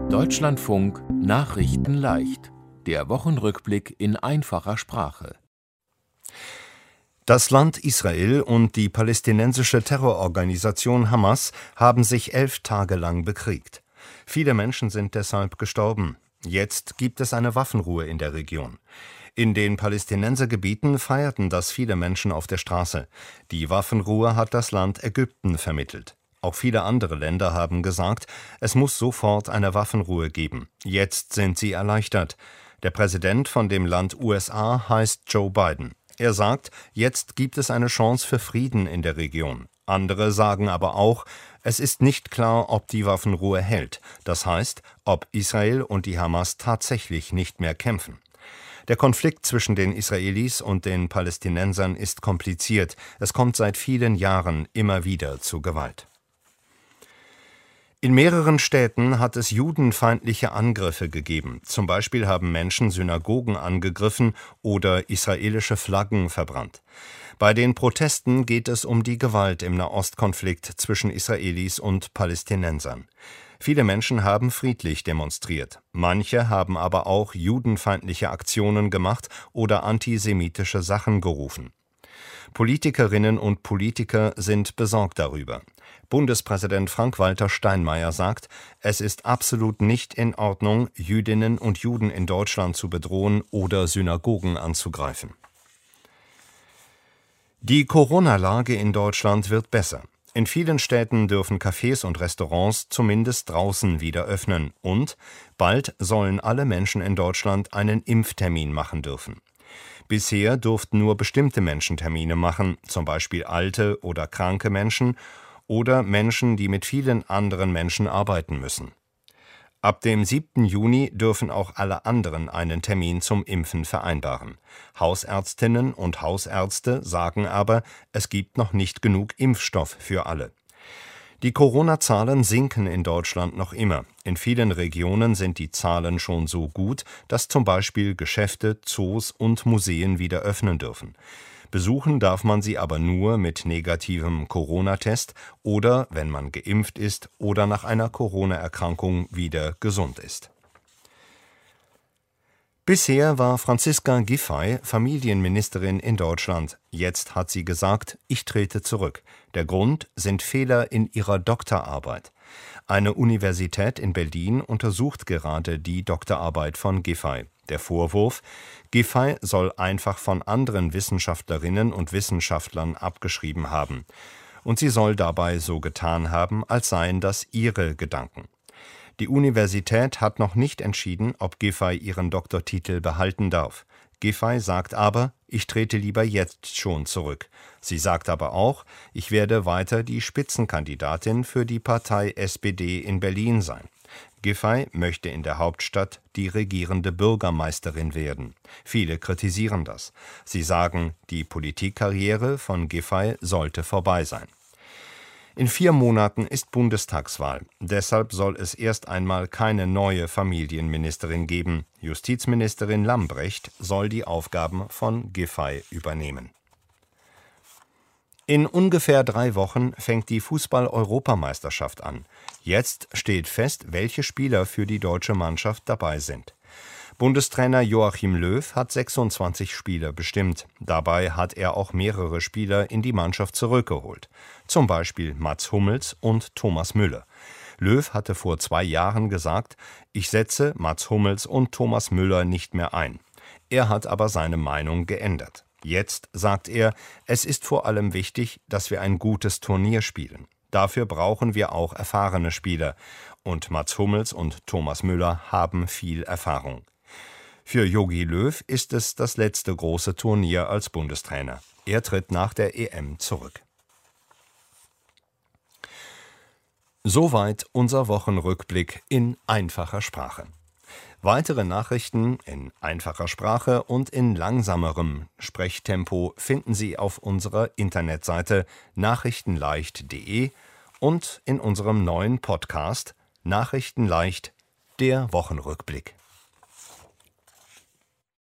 Deutschlandfunk Nachrichten leicht. Der Wochenrückblick in einfacher Sprache. Das Land Israel und die palästinensische Terrororganisation Hamas haben sich 11 Tage lang bekriegt. Viele Menschen sind deshalb gestorben. Jetzt gibt es eine Waffenruhe in der Region. In den Palästinensergebieten feierten das viele Menschen auf der Straße. Die Waffenruhe hat das Land Ägypten vermittelt. Auch viele andere Länder haben gesagt, es muss sofort eine Waffenruhe geben. Jetzt sind sie erleichtert. Der Präsident von dem Land USA heißt Joe Biden. Er sagt, jetzt gibt es eine Chance für Frieden in der Region. Andere sagen aber auch, es ist nicht klar, ob die Waffenruhe hält. Das heißt, ob Israel und die Hamas tatsächlich nicht mehr kämpfen. Der Konflikt zwischen den Israelis und den Palästinensern ist kompliziert. Es kommt seit vielen Jahren immer wieder zu Gewalt. In mehreren Städten hat es judenfeindliche Angriffe gegeben. Zum Beispiel haben Menschen Synagogen angegriffen oder israelische Flaggen verbrannt. Bei den Protesten geht es um die Gewalt im Nahostkonflikt zwischen Israelis und Palästinensern. Viele Menschen haben friedlich demonstriert. Manche haben aber auch judenfeindliche Aktionen gemacht oder antisemitische Sachen gerufen. Politikerinnen und Politiker sind besorgt darüber. Bundespräsident Frank-Walter Steinmeier sagt, es ist absolut nicht in Ordnung, Jüdinnen und Juden in Deutschland zu bedrohen oder Synagogen anzugreifen. Die Corona-Lage in Deutschland wird besser. In vielen Städten dürfen Cafés und Restaurants zumindest draußen wieder öffnen und bald sollen alle Menschen in Deutschland einen Impftermin machen dürfen. Bisher durften nur bestimmte Menschen Termine machen, zum Beispiel alte oder kranke Menschen oder Menschen, die mit vielen anderen Menschen arbeiten müssen. Ab dem 7. Juni dürfen auch alle anderen einen Termin zum Impfen vereinbaren. Hausärztinnen und Hausärzte sagen aber, es gibt noch nicht genug Impfstoff für alle. Die Corona-Zahlen sinken in Deutschland noch immer. In vielen Regionen sind die Zahlen schon so gut, dass zum Beispiel Geschäfte, Zoos und Museen wieder öffnen dürfen. Besuchen darf man sie aber nur mit negativem Corona-Test oder wenn man geimpft ist oder nach einer Corona-Erkrankung wieder gesund ist. Bisher war Franziska Giffey Familienministerin in Deutschland. Jetzt hat sie gesagt, ich trete zurück. Der Grund sind Fehler in ihrer Doktorarbeit. Eine Universität in Berlin untersucht gerade die Doktorarbeit von Giffey. Der Vorwurf, Giffey soll einfach von anderen Wissenschaftlerinnen und Wissenschaftlern abgeschrieben haben. Und sie soll dabei so getan haben, als seien das ihre Gedanken. Die Universität hat noch nicht entschieden, ob Giffey ihren Doktortitel behalten darf. Giffey sagt aber, ich trete lieber jetzt schon zurück. Sie sagt aber auch, ich werde weiter die Spitzenkandidatin für die Partei SPD in Berlin sein. Giffey möchte in der Hauptstadt die regierende Bürgermeisterin werden. Viele kritisieren das. Sie sagen, die Politikkarriere von Giffey sollte vorbei sein. In 4 Monaten ist Bundestagswahl. Deshalb soll es erst einmal keine neue Familienministerin geben. Justizministerin Lambrecht soll die Aufgaben von Giffey übernehmen. In ungefähr 3 Wochen fängt die Fußball-Europameisterschaft an. Jetzt steht fest, welche Spieler für die deutsche Mannschaft dabei sind. Bundestrainer Joachim Löw hat 26 Spieler bestimmt. Dabei hat er auch mehrere Spieler in die Mannschaft zurückgeholt. Zum Beispiel Mats Hummels und Thomas Müller. Löw hatte vor 2 Jahren gesagt, ich setze Mats Hummels und Thomas Müller nicht mehr ein. Er hat aber seine Meinung geändert. Jetzt sagt er, es ist vor allem wichtig, dass wir ein gutes Turnier spielen. Dafür brauchen wir auch erfahrene Spieler. Und Mats Hummels und Thomas Müller haben viel Erfahrung. Für Jogi Löw ist es das letzte große Turnier als Bundestrainer. Er tritt nach der EM zurück. Soweit unser Wochenrückblick in einfacher Sprache. Weitere Nachrichten in einfacher Sprache und in langsamerem Sprechtempo finden Sie auf unserer Internetseite nachrichtenleicht.de und in unserem neuen Podcast Nachrichten leicht, der Wochenrückblick.